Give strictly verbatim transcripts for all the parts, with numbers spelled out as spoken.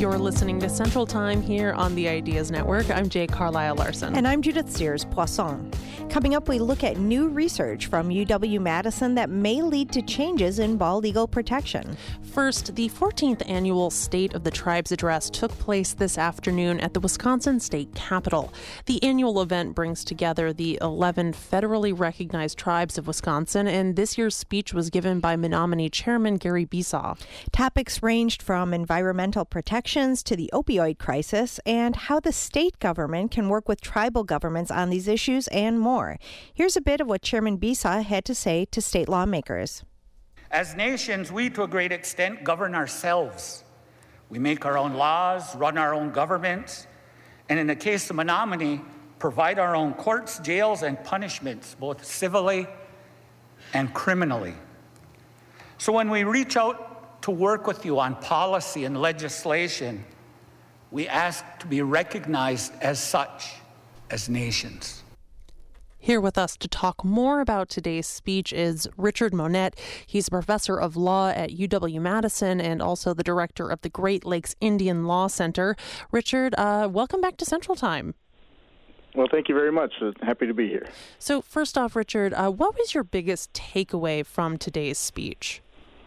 You're listening to Central Time here on the Ideas Network. I'm Jay Carlisle Larson. And I'm Judith Sears Poisson. Coming up, we look at new research from U W-Madison that may lead to changes in bald eagle protection. First, the fourteenth annual State of the Tribes Address took place this afternoon at the Wisconsin State Capitol. The annual event brings together the eleven federally recognized tribes of Wisconsin, and this year's speech was given by Menominee Chairman Gary Besaw. Topics ranged from environmental protections to the opioid crisis and how the state government can work with tribal governments on these issues and more. Here's a bit of what Chairman Besaw had to say to state lawmakers. As nations, we to a great extent govern ourselves. We make our own laws, run our own governments, and in the case of Menominee, provide our own courts, jails, and punishments, both civilly and criminally. So when we reach out to work with you on policy and legislation, we ask to be recognized as such as nations. Here with us to talk more about today's speech is Richard Monette. He's a professor of law at U W-Madison and also the director of the Great Lakes Indian Law Center. Richard, uh, welcome back to Central Time. Well, thank you very much. Happy to be here. So first off, Richard, uh, what was your biggest takeaway from today's speech?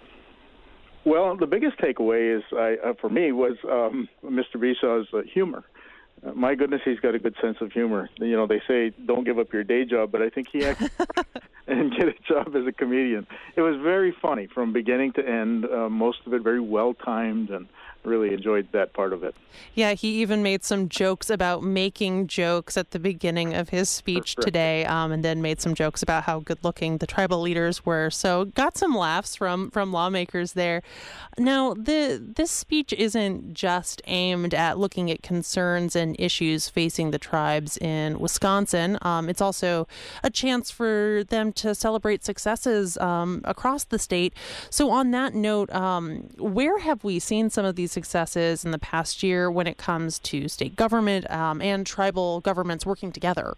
Well, the biggest takeaway is, I, uh, for me, was um, Mister Besaw's uh, humor. Uh, my goodness, he's got a good sense of humor. You know, they say don't give up your day job, but I think he actually and get a job as a comedian. It was very funny from beginning to end, uh, most of it very well-timed, and really enjoyed that part of it. Yeah, he even made some jokes about making jokes at the beginning of his speech today, um, and then made some jokes about how good-looking the tribal leaders were. So got some laughs from, from lawmakers there. Now, the this speech isn't just aimed at looking at concerns and issues facing the tribes in Wisconsin. Um, it's also a chance for them to celebrate successes um, across the state. So on that note, um, where have we seen some of these successes in the past year when it comes to state government um, and tribal governments working together?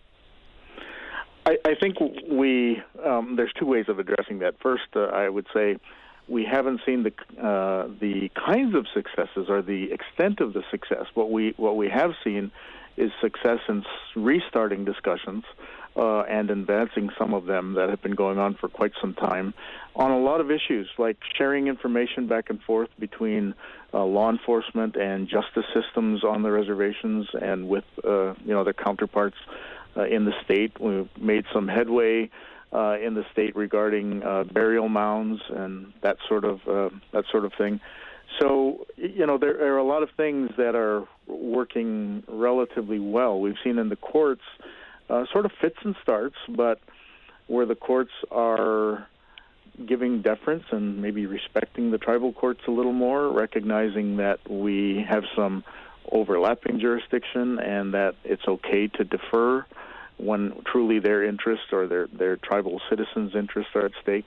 I, I think we um, there's two ways of addressing that. First, uh, I would say we haven't seen the uh, the kinds of successes or the extent of the success. What we what we have seen is success in restarting discussions uh, and advancing some of them that have been going on for quite some time on a lot of issues, like sharing information back and forth between uh, law enforcement and justice systems on the reservations and with uh, you know their counterparts uh, in the state. We've made some headway uh, in the state regarding uh, burial mounds and that sort of uh, that sort of thing. So, you know, there are a lot of things that are working relatively well. We've seen in the courts uh, sort of fits and starts, but where the courts are giving deference and maybe respecting the tribal courts a little more, recognizing that we have some overlapping jurisdiction and that it's okay to defer when truly their interests or their, their tribal citizens' interests are at stake.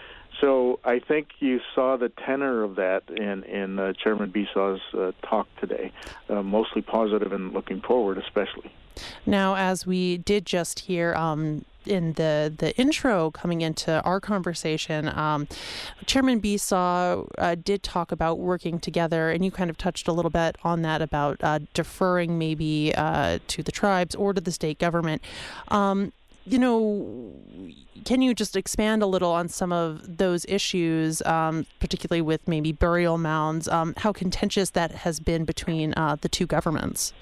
So I think you saw the tenor of that in, in uh, Chairman Besaw's uh, talk today, uh, mostly positive and looking forward especially. Now, as we did just hear um, in the, the intro coming into our conversation, um, Chairman Besaw uh, did talk about working together, and you kind of touched a little bit on that about uh, deferring maybe uh, to the tribes or to the state government. Um, you know, can you just expand a little on some of those issues, um, particularly with maybe burial mounds, um, how contentious that has been between uh, the two governments?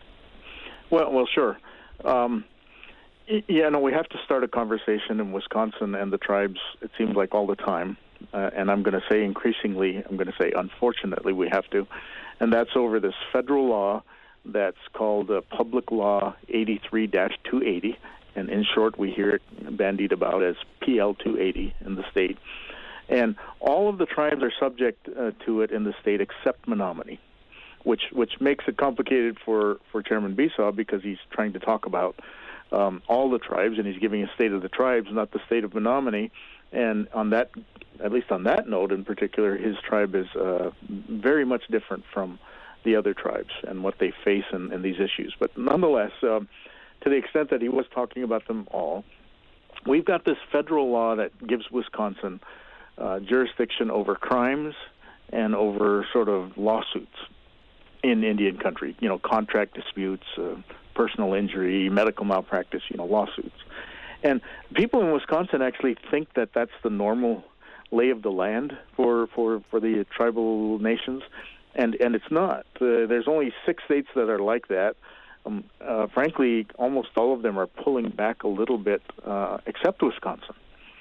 Well, well, sure. Um, yeah, no, we have to start a conversation in Wisconsin and the tribes, it seems like all the time. Uh, and I'm going to say increasingly, I'm going to say unfortunately we have to. And that's over this federal law that's called uh, Public Law eighty-three dash two eighty. And in short, we hear it bandied about as P L two eighty in the state. And all of the tribes are subject uh, to it in the state except Menominee, which which makes it complicated for, for Chairman Besaw because he's trying to talk about um, all the tribes, and he's giving a state of the tribes, not the state of Menominee. And on that, at least on that note in particular, his tribe is uh, very much different from the other tribes and what they face in, in these issues. But nonetheless, um, to the extent that he was talking about them all, we've got this federal law that gives Wisconsin uh, jurisdiction over crimes and over sort of lawsuits. in Indian country. You know, contract disputes, uh, personal injury, medical malpractice, you know, lawsuits. And people in Wisconsin actually think that that's the normal lay of the land for, for, for the tribal nations, and, and it's not. Uh, there's only six states that are like that. Um, uh, frankly, almost all of them are pulling back a little bit, uh, except Wisconsin.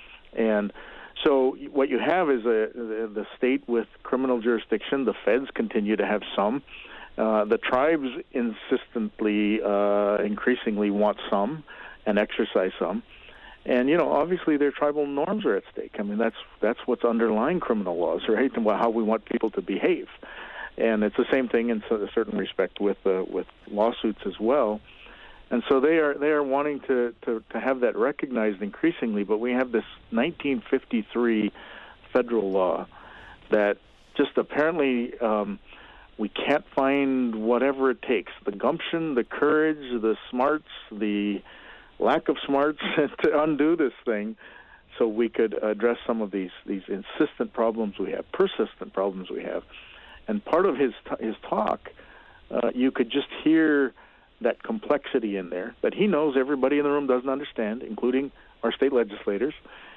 And so what you have is a, the, the state with criminal jurisdiction. The feds continue to have some. Uh, the tribes insistently, uh, increasingly want some and exercise some. And, you know, obviously their tribal norms are at stake. I mean, that's that's what's underlying criminal laws, right, and how we want people to behave. And it's the same thing in a certain respect with uh, with lawsuits as well. And so they are they are wanting to, to, to have that recognized increasingly. But we have this nineteen fifty-three federal law that just apparently um, we can't find whatever it takes, the gumption, the courage, the smarts, the lack of smarts to undo this thing so we could address some of these, these insistent problems we have, persistent problems we have. And part of his his talk, uh, you could just hear that complexity in there that he knows everybody in the room doesn't understand, including our state legislators.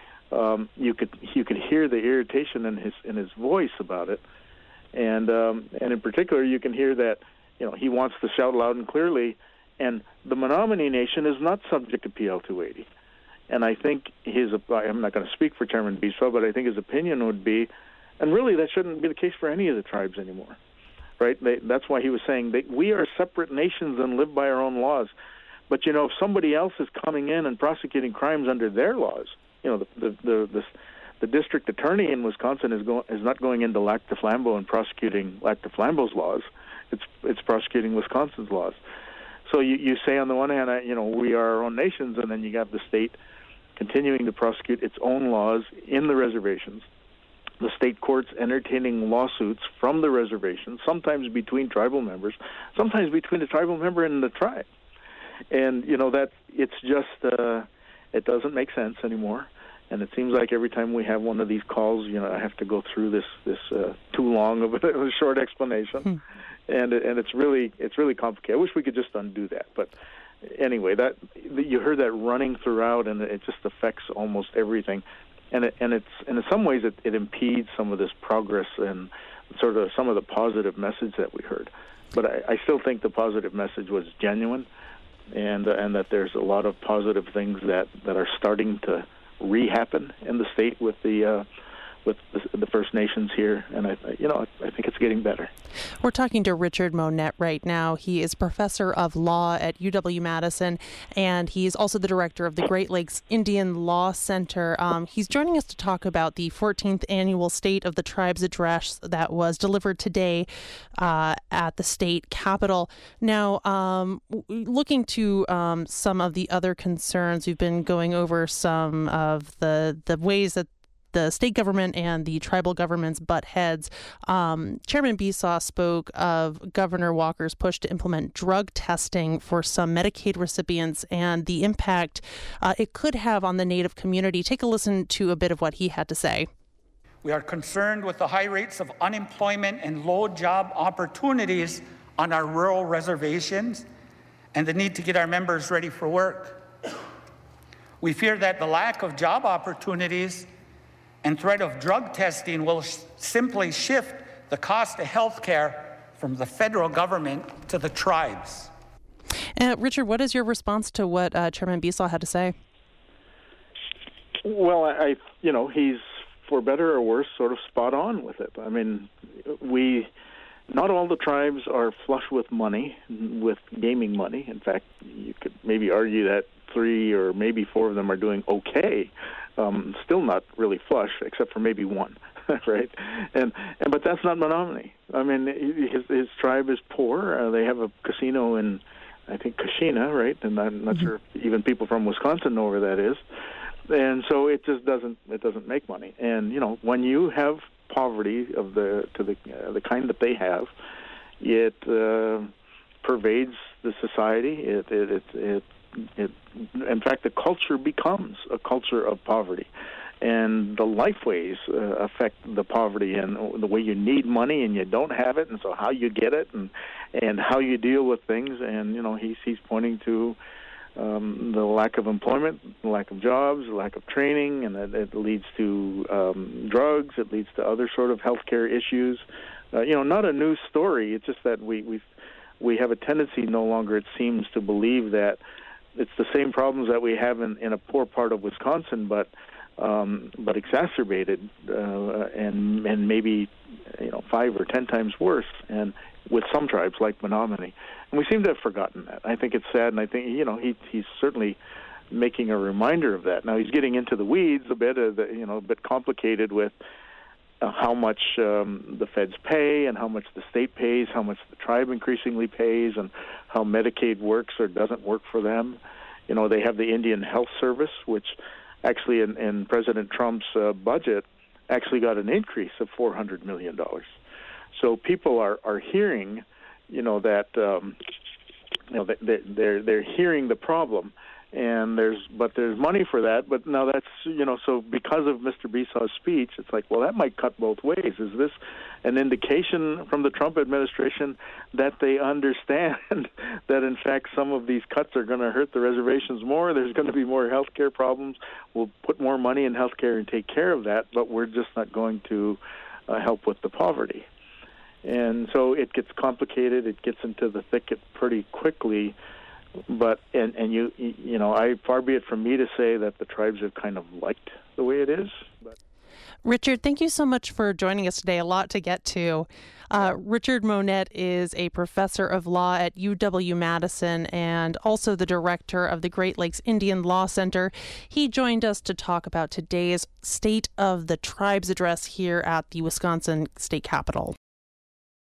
Um, you could you could hear the irritation in his in his voice about it, and um, and in particular, you can hear that you know he wants to shout loud and clearly. And the Menominee Nation is not subject to P L two eighty. And I think his, I'm not going to speak for Chairman Bisaw, but I think his opinion would be, and really that shouldn't be the case for any of the tribes anymore, right? They, that's why he was saying that we are separate nations and live by our own laws. But, you know, if somebody else is coming in and prosecuting crimes under their laws, you know, the the the, the, the district attorney in Wisconsin is, go, is not going into Lac du Flambeau and prosecuting Lac du Flambeau's laws. It's, it's prosecuting Wisconsin's laws. So you, you say on the one hand, you know, we are our own nations, and then you have the state continuing to prosecute its own laws in the reservations, the state courts entertaining lawsuits from the reservations, sometimes between tribal members, sometimes between the tribal member and the tribe. And, you know, that it's just, uh, it doesn't make sense anymore. And it seems like every time we have one of these calls, you know, I have to go through this, this uh, too long of a, a short explanation. Hmm. And and it's really it's really complicated. I wish we could just undo that, but anyway, that you heard that running throughout, and it just affects almost everything. And it, and it's and in some ways it, it impedes some of this progress and sort of some of the positive message that we heard. But I, I still think the positive message was genuine, and uh, and that there's a lot of positive things that, that are starting to re-happen in the state with the. Uh, with the, the First Nations here, and I, you know, I think it's getting better. We're talking to Richard Monette right now. He is professor of law at U W-Madison, and he's also the director of the Great Lakes Indian Law Center. Um, he's joining us to talk about the fourteenth annual State of the Tribes address that was delivered today uh, at the state capitol. Now, um, looking to um, some of the other concerns, we've been going over some of the the ways that the state government and the tribal governments butt heads. Um, Chairman Bisaw spoke of Governor Walker's push to implement drug testing for some Medicaid recipients and the impact uh, it could have on the Native community. Take a listen to a bit of what he had to say. We are concerned with the high rates of unemployment and low job opportunities on our rural reservations and the need to get our members ready for work. We fear that the lack of job opportunities and threat of drug testing will sh- simply shift the cost of health care from the federal government to the tribes. Uh, Richard, what is your response to what uh, Chairman Bisaw had to say? Well, I, you know, he's, for better or worse, sort of spot on with it. I mean, we, not all the tribes are flush with money, with gaming money. In fact, you could maybe argue that three or maybe four of them are doing okay. Um, still not really flush, except for maybe one, right? And and but that's not Menominee. I mean, his his tribe is poor. Uh, they have a casino in, I think, Kashina, right? And I'm not mm-hmm. sure if even people from Wisconsin know where that is. And so it just doesn't it doesn't make money. And you know, when you have poverty of the to the uh, the kind that they have, it uh, pervades the society. It it it. it It, in fact, the culture becomes a culture of poverty. and the lifeways uh, affect the poverty and the way you need money and you don't have it, and so how you get it and and how you deal with things. And you know, he's he's pointing to um, the lack of employment, the lack of jobs, the lack of training, and it, it leads to um, drugs. It leads to other sort of healthcare issues. Uh, you know, not a new story. It's just that we we we have a tendency no longer, it seems, to believe that it's the same problems that we have in, in a poor part of Wisconsin, but um, but exacerbated uh, and and maybe you know five or ten times worse, and with some tribes like Menominee. And we seem to have forgotten that. I think it's sad, and I think you know he he's certainly making a reminder of that. Now he's getting into the weeds a bit, uh, the, you know, a bit complicated with uh, how much um, the feds pay and how much the state pays, how much the tribe increasingly pays, and how Medicaid works or doesn't work for them. You know, they have the Indian Health Service, which actually in, in President Trump's uh, budget actually got an increase of four hundred million dollars. So people are, are hearing, you know, that um, you know they're they're they're hearing the problem, and there's but there's money for that. But now that's you know so because of Mister Bisaw's speech, it's like, well, that might cut both ways. Is this an indication from the Trump administration that they understand that in fact some of these cuts are going to hurt the reservations more? There's going to be more health care problems. We'll put more money in health care and take care of that, but we're just not going to uh, help with the poverty. And so it gets complicated. It gets into the thicket pretty quickly. But and and you you know, I far be it from me to say that the tribes have kind of liked the way it is. But Richard, thank you so much for joining us today. A lot to get to. Uh, Richard Monette is a professor of law at U W Madison and also the director of the Great Lakes Indian Law Center. He joined us to talk about today's State of the Tribes address here at the Wisconsin State Capitol.